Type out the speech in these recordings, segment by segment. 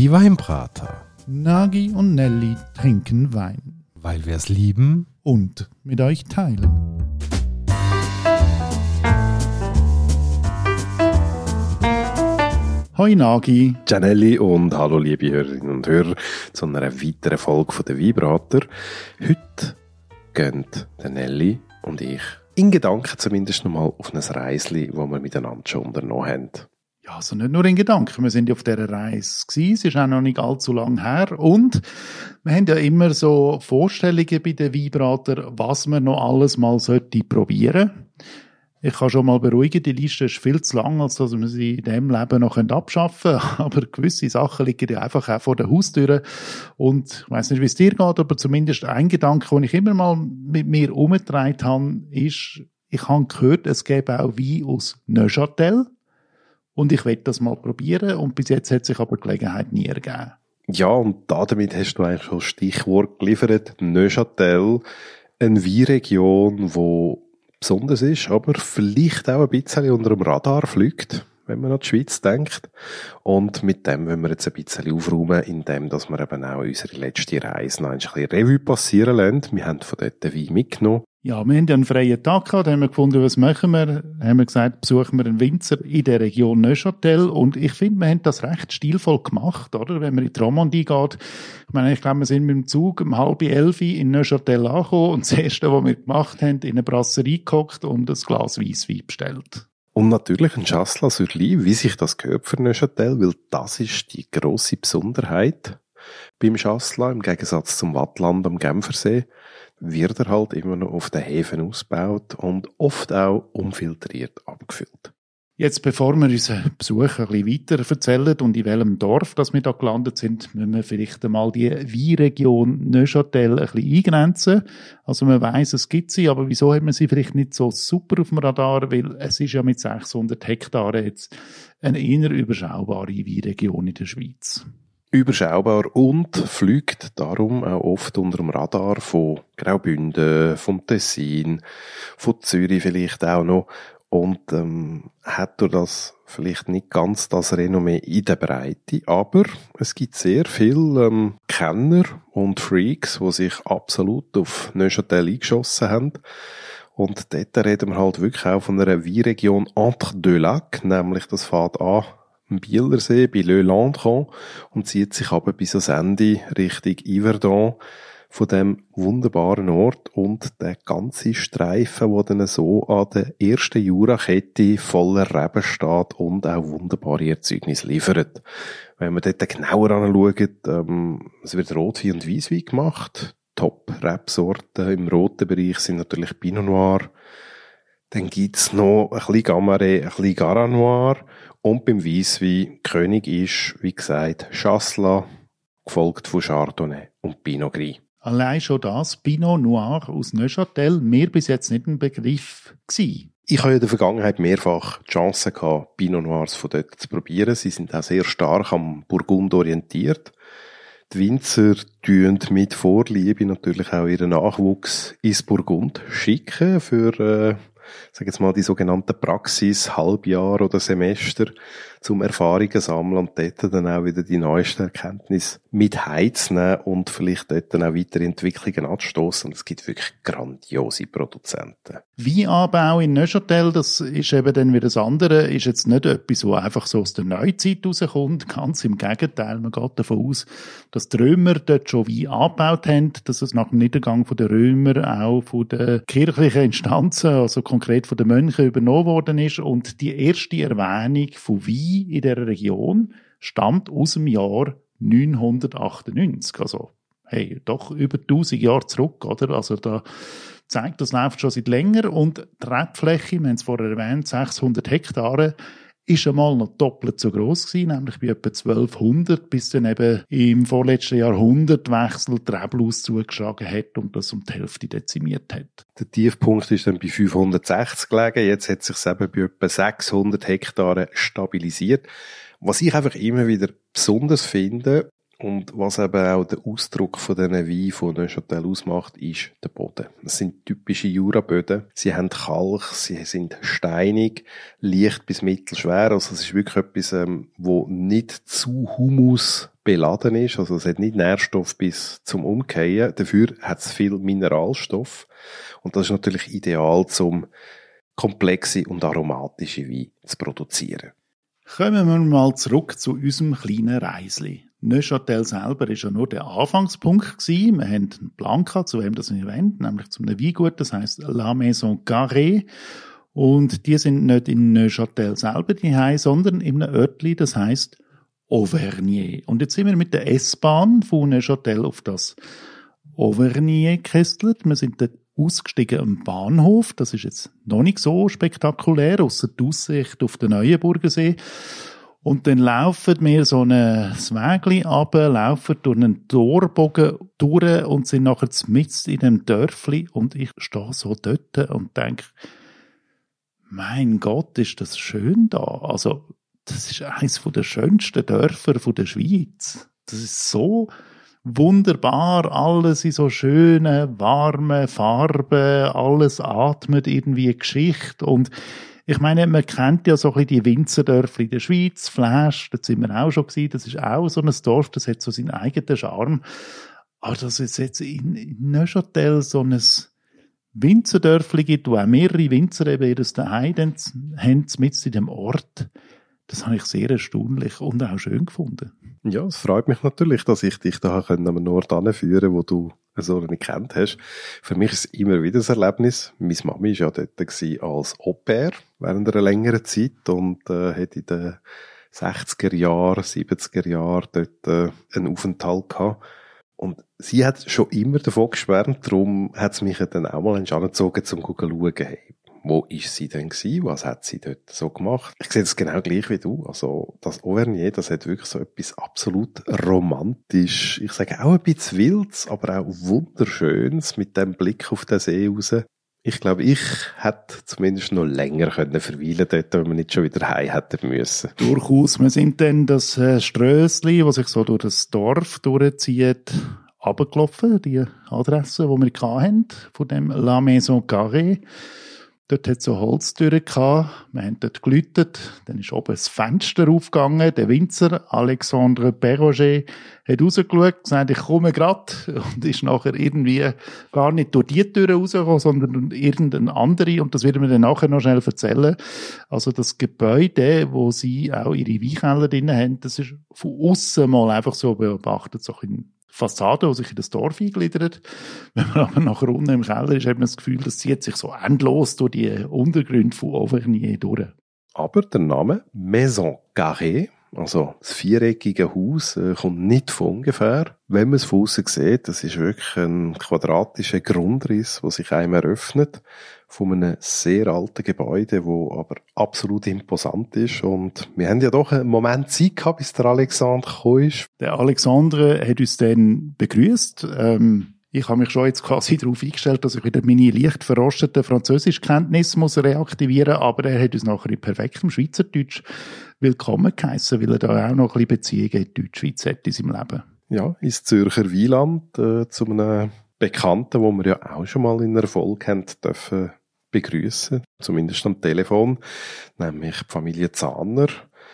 Die Weinbrater. Nagi und Nelly trinken Wein. Weil wir es lieben und mit euch teilen. Hoi Nagi. Gianelli und hallo liebe Hörerinnen und Hörer zu einer weiteren Folge von der Weinbrater. Heute gehen der Nelly und ich in Gedanken zumindest nochmal auf ein Reisli, das wir miteinander schon unternommen haben. Ja, also nicht nur in Gedanken, wir sind ja auf dieser Reise gewesen, es ist auch noch nicht allzu lang her und wir haben ja immer so Vorstellungen bei den Weinbratern, was man noch alles mal probieren sollte. Ich kann schon mal beruhigen, die Liste ist viel zu lang, als dass wir sie in diesem Leben noch abschaffen können. Aber gewisse Sachen liegen ja einfach auch vor der Haustür. Und ich weiss nicht, wie es dir geht, aber zumindest ein Gedanke, den ich immer mal mit mir herumgetragen habe, ist, ich habe gehört, es gäbe auch Wein aus Neuchâtel. Und ich will das mal probieren. Und bis jetzt hat sich aber die Gelegenheit nie ergeben. Ja, und damit hast du eigentlich schon das Stichwort geliefert. Neuchâtel, eine Weinregion, die besonders ist, aber vielleicht auch ein bisschen unter dem Radar fliegt, wenn man an die Schweiz denkt. Und mit dem wollen wir jetzt ein bisschen aufräumen, indem dass wir eben auch unsere letzte Reise noch ein bisschen Revue passieren lassen. Wir haben von dort den Wein mitgenommen. Ja, wir haben ja einen freien Tag gehabt, da haben wir gefunden, was machen wir? Da haben wir gesagt, besuchen wir einen Winzer in der Region Neuchâtel. Und ich finde, wir haben das recht stilvoll gemacht, oder? Wenn man in die Romandie geht. Ich glaube, wir sind mit dem Zug um 10:30 in Neuchâtel angekommen und das Erste, was wir gemacht haben, in eine Brasserie gehockt und ein Glas Weisswein bestellt. Und natürlich ein Chasselas sur Ly, wie sich das gehört für Neuchâtel, weil das ist die grosse Besonderheit beim Chasselas, im Gegensatz zum Wattland am Genfersee, wird er halt immer noch auf den Hefen ausgebaut und oft auch unfiltriert abgefüllt. Jetzt, bevor wir unseren Besuch ein bisschen weiter erzählen und in welchem Dorf dass wir da gelandet sind, müssen wir vielleicht einmal die Weinregion Neuchâtel ein bisschen eingrenzen. Also man weiss, es gibt sie, aber wieso hat man sie vielleicht nicht so super auf dem Radar? Weil es ist ja mit 600 Hektaren jetzt eine eher überschaubare Weinregion in der Schweiz. Überschaubar und fliegt darum auch oft unter dem Radar von Graubünden, vom Tessin, von Zürich vielleicht auch noch und hat durch das vielleicht nicht ganz das Renommee in der Breite, aber es gibt sehr viele Kenner und Freaks, die sich absolut auf Neuchâtel eingeschossen haben. Und dort reden wir halt wirklich auch von einer Weinregion entre deux lacs, nämlich das fängt an am Bielersee, bei Le Landron, und zieht sich aber bis ans Ende Richtung Yverdon von dem wunderbaren Ort und der ganze Streifen, der dann so an der ersten Jurakette voller Reben steht und auch wunderbare Erzeugnisse liefert. Wenn man dort genauer anschaut, es wird Rotwein und Weisswein gemacht. Top-Rebsorten im roten Bereich sind natürlich Pinot Noir. Dann gibt's noch ein bisschen Gamaret, ein bisschen Garant Noir. Und beim Weisswein König ist, wie gesagt, Chasselas, gefolgt von Chardonnay und Pinot Gris. Allein schon das, Pinot Noir aus Neuchâtel, mir bis jetzt nicht ein Begriff gewesen. Ich habe ja in der Vergangenheit mehrfach die Chance gehabt, Pinot Noirs von dort zu probieren. Sie sind auch sehr stark am Burgund orientiert. Die Winzer tun mit Vorliebe natürlich auch ihren Nachwuchs ins Burgund schicken für sag jetzt mal, die sogenannten Praxis, Halbjahr oder Semester zum Erfahrungen sammeln und dort dann auch wieder die neuesten Erkenntnisse mit heimzunehmen und vielleicht dort dann auch weitere Entwicklungen anzustossen. Und es gibt wirklich grandiose Produzenten. Weinanbau in Neuchâtel, das ist eben dann wieder das andere, ist jetzt nicht etwas, was einfach so aus der Neuzeit rauskommt. Ganz im Gegenteil, man geht davon aus, dass die Römer dort schon Wein angebaut haben, dass es nach dem Niedergang der Römer auch von den kirchlichen Instanzen, also konkret von den Mönchen übernommen worden ist. Und die erste Erwähnung von Wein in dieser Region stammt aus dem Jahr 998. Also, hey, doch über 1000 Jahre zurück, oder? Also, da zeigt, das läuft schon seit länger. Und die Rebfläche, wir haben es vorher erwähnt, 600 Hektare, ist einmal noch doppelt so gross gewesen, nämlich bei etwa 1200, bis dann eben im vorletzten Jahrhundertwechsel die Reblaus zugeschlagen hat und das um die Hälfte dezimiert hat. Der Tiefpunkt ist dann bei 560 gelegen, jetzt hat sich eben bei etwa 600 Hektaren stabilisiert. Was ich einfach immer wieder besonders finde, Und was eben auch der Ausdruck von diesen Weinen von Neuchâtel ausmacht, ist der Boden. Das sind typische Juraböden. Sie haben Kalk, sie sind steinig, leicht bis mittelschwer. Also es ist wirklich etwas, wo nicht zu humusbeladen ist. Also es hat nicht Nährstoff bis zum Umkehren. Dafür hat es viel Mineralstoff. Und das ist natürlich ideal, um komplexe und aromatische Weine zu produzieren. Kommen wir mal zurück zu unserem kleinen Reisli. Neuchâtel selber war ja nur der Anfangspunkt gewesen. Wir haben einen Plan gehabt, zu wem das wir wollen, nämlich zu einem Weingut, das heisst La Maison Carrée. Und die sind nicht in Neuchâtel selber daheim, sondern in einem Örtli, das heisst Auvergne. Und jetzt sind wir mit der S-Bahn von Neuchâtel auf das Auvergne gekesselt. Wir sind dort ausgestiegen am Bahnhof. Das ist jetzt noch nicht so spektakulär, ausser die Aussicht auf den Neuenburgersee. Und dann laufen wir so ein Wägli runter, laufen durch einen Torbogen durch und sind nachher mitten in dem Dörfli. Und ich stehe so dort und denke, mein Gott, ist das schön da. Also, das ist eines der schönsten Dörfer der Schweiz. Das ist so wunderbar, alles in so schönen, warmen Farben, alles atmet irgendwie Geschichte. Und ich meine, man kennt ja so ein bisschen die Winzerdörfer in der Schweiz, Fläsch, da sind wir auch schon gewesen, das ist auch so ein Dorf, das hat so seinen eigenen Charme. Aber dass es jetzt in Neuchâtel so ein Winzerdörfli gibt, wo auch mehrere Winzer eben ihr daheim haben, mit in dem Ort, das habe ich sehr erstaunlich und auch schön gefunden. Ja, es freut mich natürlich, dass ich dich da an einem Ort anführen, wo du so nicht gekannt hast. Für mich ist es immer wieder ein Erlebnis. Meine Mami war ja dort als Au-pair während einer längeren Zeit und hat in den 60er Jahren, 70er Jahren dort einen Aufenthalt gehabt. Und sie hat schon immer davon geschwärmt, darum hat es mich dann auch mal angezogen, um zu schauen, hey, wo ist sie denn gewesen? Was hat sie dort so gemacht? Ich sehe das genau gleich wie du. Also, das Auvergne, das hat wirklich so etwas absolut romantisch. Ich sage auch ein bisschen Wildes, aber auch Wunderschönes mit dem Blick auf den See raus. Ich glaube, ich hätte zumindest noch länger verweilen dort, wenn wir nicht schon wieder heim hätten müssen. Durchaus. Wir sind dann das Strössli, das sich so durch das Dorf durchzieht, runtergelaufen, die Adresse, die wir hatten, von dem La Maison Carrée. Dort hat es so Holztüren gehabt. Wir haben dort geläutet. Dann ist oben das Fenster aufgegangen. Der Winzer, Alexandre Perroget, hat rausgeschaut, gesagt, ich komme grad. Und ist nachher irgendwie gar nicht durch die Tür rausgekommen, sondern irgendeine andere. Und das werden wir dann nachher noch schnell erzählen. Also das Gebäude, wo sie auch ihre Weinkeller drin haben, das ist von aussen mal einfach so beobachtet, so in Fassade, die sich in das Dorf eingliedert. Wenn man aber nachher unten im Keller ist, hat man das Gefühl, das zieht sich so endlos durch die Untergründe von Auvergne durch. Aber der Name Maison Carrée, also das viereckige Haus, kommt nicht von ungefähr. Wenn man es von aussen sieht, das ist wirklich ein quadratischer Grundriss, der sich einem eröffnet, von einem sehr alten Gebäude, wo aber absolut imposant ist. Und wir haben ja doch einen Moment Zeit gehabt, bis der Alexandre gekommen ist. Der Alexandre hat uns dann begrüßt. Ich habe mich schon jetzt quasi darauf eingestellt, dass ich wieder meine leicht verrosteten Französischkenntnisse muss reaktivieren, aber er hat uns nachher in perfektem Schweizerdeutsch willkommen geheissen, weil er da auch noch ein bisschen Beziehungen in die Deutschschweiz hat in seinem Leben. Ja, ins Zürcher Wieland, zu einem Bekannten, wo wir ja auch schon mal in einer Folge haben dürfen begrüßen, zumindest am Telefon, nämlich die Familie Zahner,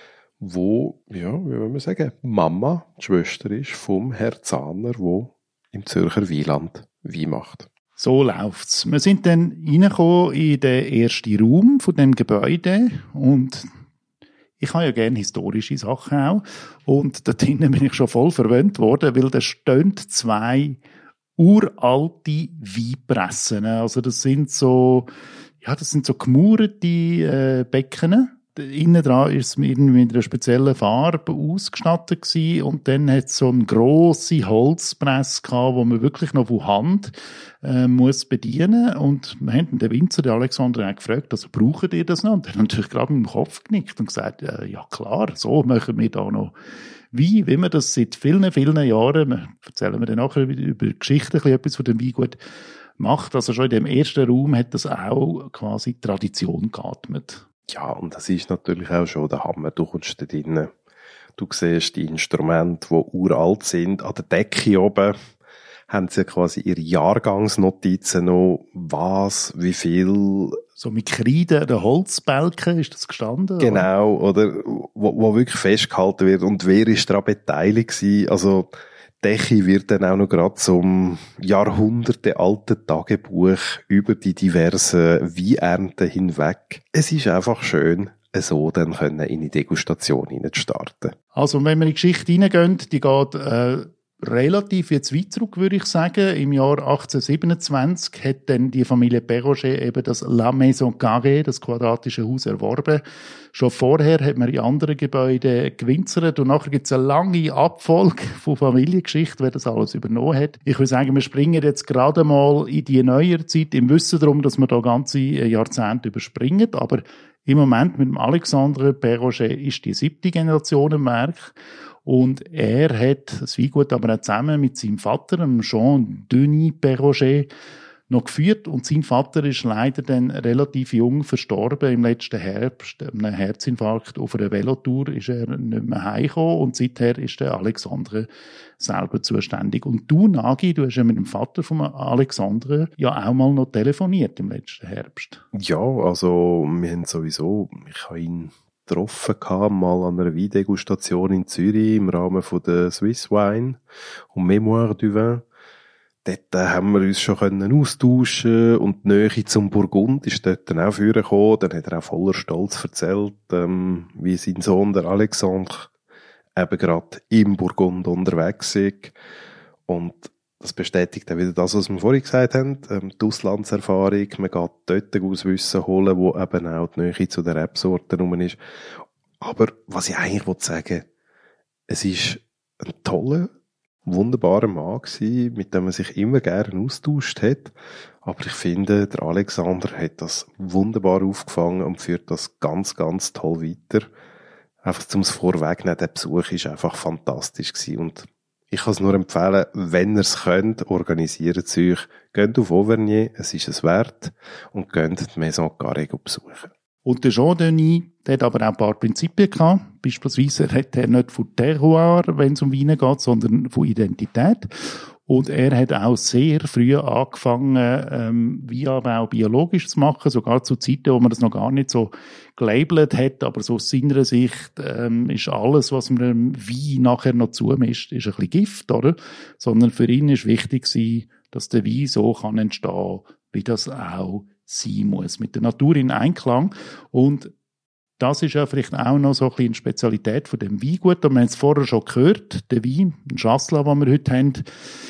wo, ja, wie will man sagen, Mama, die Schwester ist vom Herr Zahner, wo im Zürcher Wieland Wein macht. So läuft's. Wir sind dann reingekommen in den ersten Raum von dem Gebäude und ich habe ja gerne historische Sachen auch und da drinnen bin ich schon voll verwöhnt worden, weil da stehen 2 uralte Weinpressen. Also das sind so gemauerte Becken. Innen dran ist es irgendwie mit einer speziellen Farbe ausgestattet gewesen. Und dann hat es so eine grosse Holzpresse gehabt, wo man wirklich noch von Hand muss bedienen. Und wir haben den Winzer, den Alexander, auch gefragt, also braucht ihr das noch? Und er hat natürlich gerade mit dem Kopf genickt und gesagt, ja klar, so machen wir da noch Wein, wie man das seit vielen, vielen Jahren, erzählen wir dann nachher über die Geschichte etwas von dem Weingut, macht. Also schon in dem ersten Raum hat das auch quasi Tradition geatmet. Ja, und das ist natürlich auch schon der Hammer. Du kommst da drinnen. Du siehst die Instrumente, die uralt sind. An der Decke oben haben sie quasi ihre Jahrgangsnotizen noch. Was, wie viel. So mit Kreide, der Holzbalken, ist das gestanden? Genau, oder wo wirklich festgehalten wird. Und wer ist daran beteiligt gewesen? Also, die Decke wird dann auch noch gerade zum jahrhundertealten Tagebuch über die diversen Weinernten hinweg. Es ist einfach schön, so dann können in die Degustation hineinstarten. Also, wenn wir in die Geschichte reingehen, die geht relativ jetzt weit zurück, würde ich sagen. Im Jahr 1827 hat dann die Familie Perrochet eben das La Maison Carrée, das quadratische Haus, erworben. Schon vorher hat man in anderen Gebäuden gewinzert und nachher gibt es eine lange Abfolge von Familiengeschichte, wer das alles übernommen hat. Ich würde sagen, wir springen jetzt gerade mal in die neuere Zeit im Wissen darum, dass wir da ganze Jahrzehnte überspringen, aber im Moment mit dem Alexandre Perrochet ist die 7. Generation im Werk. Und er hat das Weingut aber auch zusammen mit seinem Vater, dem Jean-Denis Perrochet, noch geführt. Und sein Vater ist leider dann relativ jung verstorben im letzten Herbst. Einem Herzinfarkt auf einer Velotour ist er nicht mehr heimgekommen. Und seither ist der Alexandre selber zuständig. Und du, Nagi, du hast ja mit dem Vater von Alexandre ja auch mal noch telefoniert im letzten Herbst. Ja, also wir haben sowieso, ich habe ihn getroffen mal an einer Weindegustation in Zürich im Rahmen von der Swiss Wine und Mémoire du Vin. Dort haben wir uns schon austauschen und die Nähe zum Burgund ist dort dann auch vorgekommen. Dann hat er auch voller Stolz erzählt, wie sein Sohn, der Alexandre, eben gerade im Burgund unterwegs ist. Und das bestätigt auch wieder das, was wir vorhin gesagt haben, die Auslandserfahrung. Man geht dort aus Wissen holen, wo eben auch die Nähe zu den Rebsorten rum ist. Aber was ich eigentlich sagen will, es ist ein toller, wunderbarer Mann gewesen, mit dem man sich immer gerne austauscht hat. Aber ich finde, der Alexander hat das wunderbar aufgefangen und führt das ganz, ganz toll weiter. Einfach zum Vorwegnehmen, der Besuch ist einfach fantastisch gewesen. Und ich kann es nur empfehlen, wenn ihr es könnt, organisiert es euch. Geht auf Auvergne, es ist es wert. Und geht die Maison Carrée besuchen. Und der Jean-Denis, der hat aber auch ein paar Prinzipien gehabt. Beispielsweise redet er nicht von Terroir, wenn es um Wein geht, sondern von Identität. Und er hat auch sehr früh angefangen, Weinanbau biologisch zu machen, sogar zu Zeiten, wo man das noch gar nicht so gelabelt hat. Aber so aus seiner Sicht ist alles, was man dem Wein nachher noch zumischt, ist ein bisschen Gift, oder? Sondern für ihn ist wichtig gewesen, dass der Wein so kann entstehen, wie das auch sein muss, mit der Natur in Einklang. Und das ist ja vielleicht auch noch so ein bisschen eine Spezialität von dem Weingut. Wir haben es vorher schon gehört, der Wein, ein Chasselas, den wir heute haben,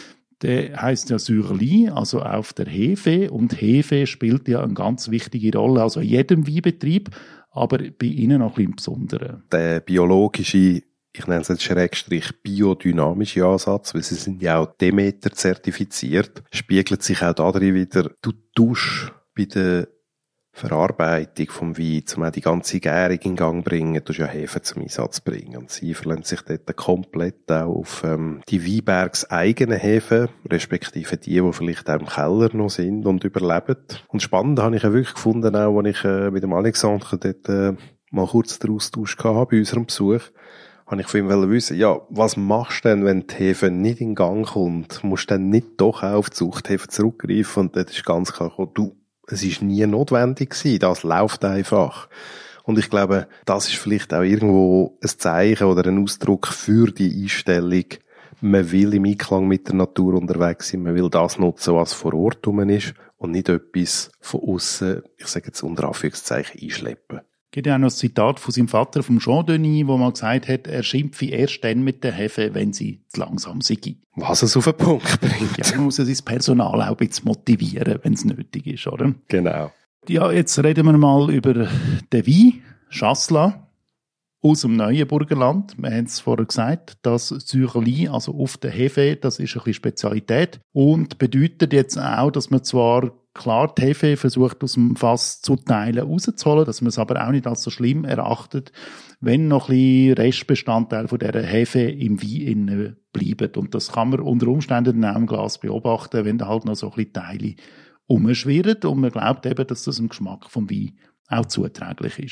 der heisst ja Surly, also auf der Hefe. Und Hefe spielt ja eine ganz wichtige Rolle, also in jedem Weinbetrieb, aber bei Ihnen noch ein bisschen im Besonderen. Der biologische, ich nenne es jetzt Schrägstrich, biodynamische Ansatz, weil sie sind ja auch Demeter zertifiziert, spiegelt sich auch darin wieder, du tust bei der Verarbeitung vom Wein, um auch die ganze Gärung in Gang zu bringen, tust ja Hefe zum Einsatz bringen. Und sie verlassen sich dort komplett auch auf die Weinbergs eigenen Hefe, respektive die vielleicht auch im Keller noch sind und überleben. Und spannend habe ich ja wirklich gefunden, auch als ich mit dem Alexandre dort mal kurz den Austausch hatte bei unserem Besuch, habe ich von ihm wissen, ja, was machst du denn, wenn die Hefe nicht in Gang kommt? Musst du dann nicht doch auch auf die Zuchthefe zurückgreifen? Und dort ist ganz klar gekommen, es ist nie notwendig gewesen, das läuft einfach. Und ich glaube, das ist vielleicht auch irgendwo ein Zeichen oder ein Ausdruck für die Einstellung. Man will im Einklang mit der Natur unterwegs sein, man will das nutzen, was vor Ort rum ist und nicht etwas von aussen, ich sage jetzt unter Anführungszeichen, einschleppen. Es gibt ja auch noch ein Zitat von seinem Vater, vom Jean-Denis, wo mal gesagt hat, er schimpfe erst dann mit der Hefe, wenn sie zu langsam sei. Was es auf den Punkt bringt. Ja, man muss ja sein Personal auch ein bisschen motivieren, wenn es nötig ist, oder? Genau. Ja, jetzt reden wir mal über den Wein, Chasselas, aus dem Neuenburgerland. Wir haben es vorher gesagt, das Surly, also auf der Hefe, das ist ein bisschen Spezialität und bedeutet jetzt auch, dass man zwar klar die Hefe versucht aus dem Fass zu teilen, rauszuholen, dass man es aber auch nicht als so schlimm erachtet, wenn noch ein bisschen Restbestandteil von dieser Hefe im Wein bleiben. Und das kann man unter Umständen auch im Glas beobachten, wenn da halt noch so ein bisschen Teile rumschwirren und man glaubt eben, dass das im Geschmack vom Wein auch zuträglich ist.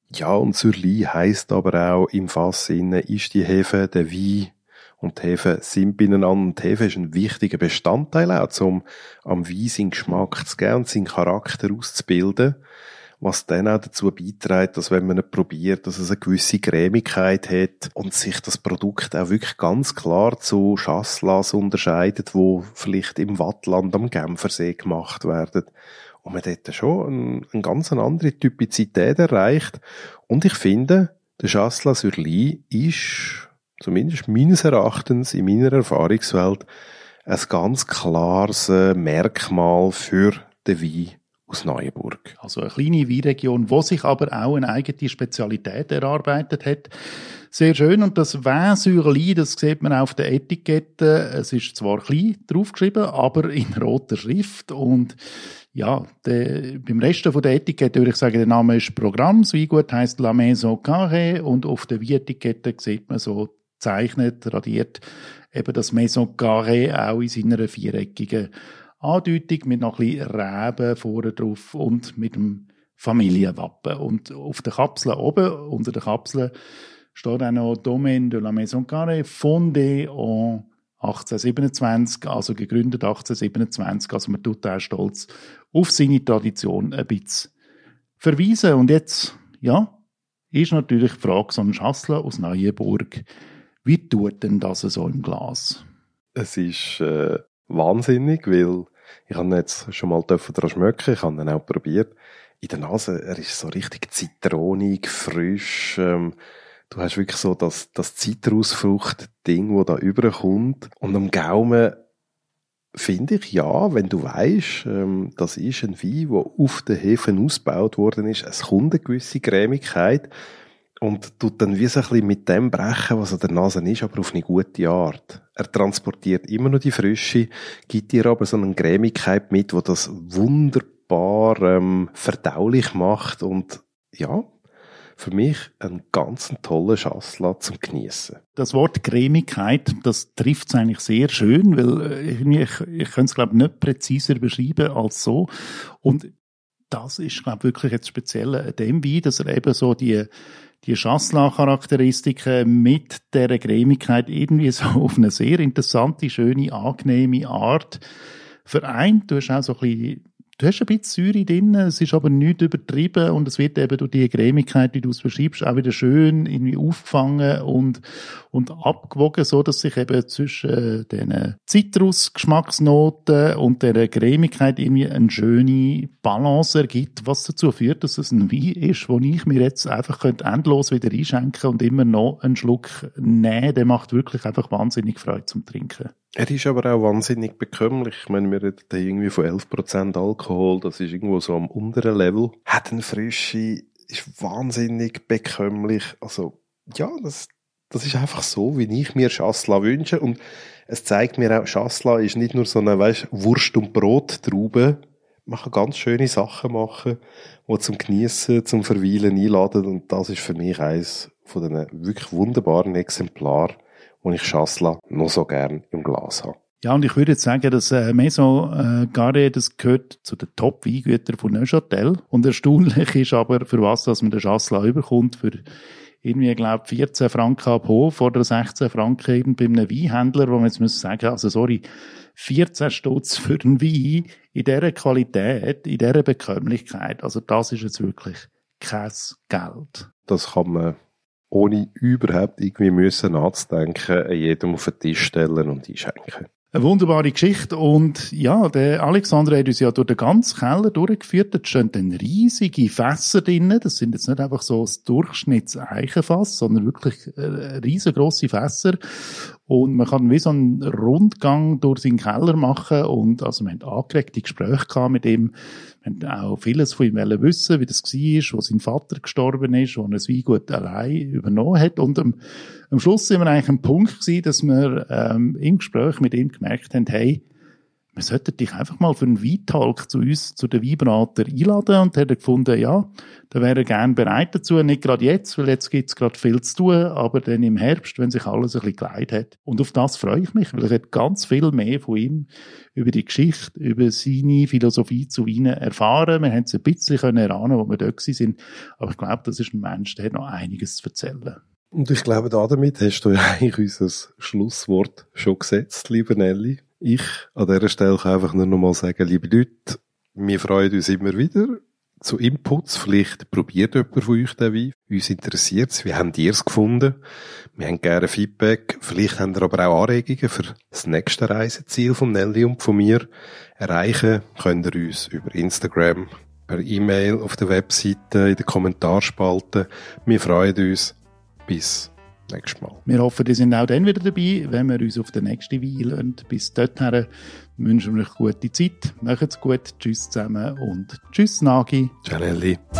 Ja, und Surli heisst aber auch im Fass innen ist die Hefe, der Wein und die Hefe sind beieinander. Und die Hefe ist ein wichtiger Bestandteil auch, um am Wein seinen Geschmack zu geben und seinen Charakter auszubilden. Was dann auch dazu beiträgt, dass wenn man es probiert, dass es eine gewisse Cremigkeit hat und sich das Produkt auch wirklich ganz klar zu Chasselas unterscheidet, wo vielleicht im Wattland am Genfersee gemacht werden. Und man dort schon eine ganz andere Typizität erreicht. Und ich finde, der Chasselas sur Lie ist, zumindest meines Erachtens, in meiner Erfahrungswelt, ein ganz klares Merkmal für den Wein aus Neuenburg. Also eine kleine Weinregion, die sich aber auch eine eigene Spezialität erarbeitet hat. Sehr schön. Und das Vin sur Lie, das sieht man auf der Etikette. Es ist zwar klein draufgeschrieben, aber in roter Schrift. Und ja, beim Rest von der Etikette würde ich sagen, der Name ist Programm. Das Weingut heisst La Maison Carré. Und auf der Weinetikette sieht man so gezeichnet, radiert, eben das Maison Carré auch in seiner viereckigen Andeutung mit noch ein bisschen Reben vorne drauf und mit dem Familienwappen. Und auf der Kapsel oben, unter der Kapsel, steht auch noch Domaine de la Maison Carré, fondé en 1827, also gegründet 1827. Also man tut auch stolz auf seine Tradition ein bisschen verweisen. Und jetzt, ja, ist natürlich die Frage, so ein Chasselas aus Neuenburg, wie tut denn das so im Glas? Es ist wahnsinnig, weil ich habe jetzt schon mal daran schmecken, ich habe ihn auch probiert. In der Nase, er ist so richtig zitronig, frisch. Du hast wirklich so das Zitrusfrucht-Ding, das da überkommt. Und am Gaumen finde ich, ja, wenn du weisst, das ist ein Wein, der auf den Hefen ausgebaut worden ist. Es kommt eine gewisse Cremigkeit und tut dann wie so ein bisschen mit dem brechen, was an der Nase ist, aber auf eine gute Art. Er transportiert immer noch die Frische, gibt dir aber so eine Cremigkeit mit, die das wunderbar verdaulich macht und ja, für mich ein ganz toller Chasselas zum Geniessen. Das Wort Cremigkeit, das trifft es eigentlich sehr schön, weil ich könnte es, glaube ich, nicht präziser beschreiben als so. Und das ist, glaube ich, wirklich jetzt speziell an dem Wein, dass er eben so die Chasselas-Charakteristiken mit dieser Cremigkeit irgendwie so auf eine sehr interessante, schöne, angenehme Art vereint. Du hast auch so ein bisschen, du hast ein bisschen Säure drin, es ist aber nicht übertrieben und es wird eben durch die Cremigkeit, wie du es beschreibst, auch wieder schön irgendwie aufgefangen und abgewogen, so dass sich eben zwischen den Zitrusgeschmacksnoten und der Cremigkeit irgendwie eine schöne Balance ergibt, was dazu führt, dass es ein Wein ist, wo ich mir jetzt einfach endlos wieder einschenken und immer noch einen Schluck nehmen. Der macht wirklich einfach wahnsinnig Freude zum Trinken. Er ist aber auch wahnsinnig bekömmlich. Ich meine, wir reden da irgendwie von 11% Alkohol. Das ist irgendwo so am unteren Level. Hat eine Frische, ist wahnsinnig bekömmlich. Also, ja, das ist einfach so, wie ich mir Chasselas wünsche. Und es zeigt mir auch, Chasselas ist nicht nur so eine, Wurst- und Brot-Traube. Man kann ganz schöne Sachen machen, die zum Geniessen, zum Verweilen einladen. Und das ist für mich eines von den wirklich wunderbaren Exemplaren, wo ich Chasselas noch so gern im Glas habe. Ja, und ich würde jetzt sagen, dass Maison Carré, das gehört zu den Top-Weingütern von Neuchâtel. Und erstaunlich ist aber, für was dass man den Chasselas überkommt, für irgendwie, glaube 14 Franken ab Hof oder 16 Franken eben bei einem Weinhändler, wo man jetzt muss sagen, also sorry, 14 Stutz für einen Wein in dieser Qualität, in dieser Bekömmlichkeit, also das ist jetzt wirklich kein Geld. Das kann man ohne überhaupt irgendwie müssen nachzudenken, jedem auf den Tisch stellen und einschenken. Eine wunderbare Geschichte und ja, der Alexander hat uns ja durch den ganzen Keller durchgeführt, da stehen dann riesige Fässer drin, das sind jetzt nicht einfach so das Durchschnittseichenfass, sondern wirklich riesengroße Fässer und man kann wie so einen Rundgang durch seinen Keller machen und also wir haben angeregte Gespräche gehabt mit ihm, wir haben auch vieles von ihm wissen, wie das war, wo sein Vater gestorben ist, wo er das Weingut allein übernommen hat und am Schluss sind wir eigentlich am Punkt gewesen, dass wir im Gespräch mit ihm gemerkt haben, hey, wir sollten dich einfach mal für einen Weintalk zu uns, zu den Weinberater einladen. Und hat er gefunden, ja, da wäre er gerne bereit dazu. Nicht gerade jetzt, weil jetzt gibt es gerade viel zu tun, aber dann im Herbst, wenn sich alles ein bisschen geleitet hat. Und auf das freue ich mich, weil ich hätte ganz viel mehr von ihm über die Geschichte, über seine Philosophie zu Weinen erfahren. Wir haben es ein bisschen erahnen, wo wir dort sind. Aber ich glaube, das ist ein Mensch, der hat noch einiges zu erzählen. Und ich glaube, damit hast du ja eigentlich unser Schlusswort schon gesetzt, liebe Nelly. Ich an dieser Stelle kann einfach nur noch mal sagen, liebe Leute, wir freuen uns immer wieder zu Inputs. Vielleicht probiert jemand von euch den Wein. Uns interessiert es. Wie habt ihr es gefunden? Wir haben gerne Feedback. Vielleicht habt ihr aber auch Anregungen für das nächste Reiseziel von Nelly und von mir. Erreichen könnt ihr uns über Instagram, per E-Mail, auf der Webseite, in den Kommentarspalte. Wir freuen uns. Bis nächstes Mal. Wir hoffen, ihr seid auch dann wieder dabei, wenn wir uns auf den nächsten Wein lassen. Bis dorthin wünschen wir euch gute Zeit. Macht's gut. Tschüss zusammen und tschüss Nagi. Ciao Nelly.